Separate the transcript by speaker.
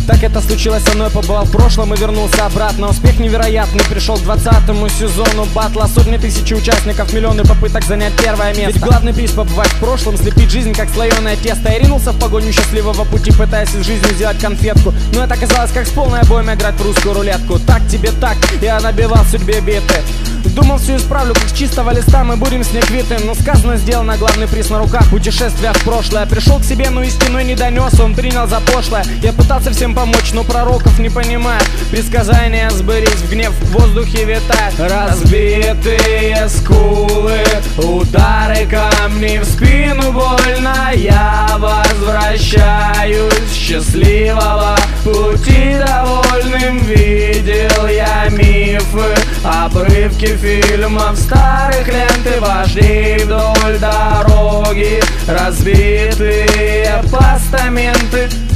Speaker 1: Так это случилось со мной, побывал в прошлом и вернулся обратно. Успех невероятный пришел к 20-му сезону батла. Сотни тысяч участников, миллионы попыток занять первое место. Ведь главный приз побывать в прошлом, слепить жизнь как слоеное тесто. Я ринулся в погоню счастливого пути, пытаясь из жизни сделать конфетку. Но это оказалось как с полной обоймой играть в русскую рулетку. Так тебе так, я набивал судьбе биты. Думал, все исправлю, как с чистого листа мы будем с ней квиты. Но сказано, сделано, главный приз на руках. Путешествие в прошлое. Пришел к себе, но истину не донес. Он принял за пошлое. Я пытался всем помочь, но пророков не понимаю. Предсказания сбылись, в гнев в воздухе витает. Разбитые скулы, удары камней в спину больно. Я возвращаюсь счастливого пути довольным. Видел я мифы, обрывки фильмов, старых лент и вождей вдоль дороги, разбитые постаменты.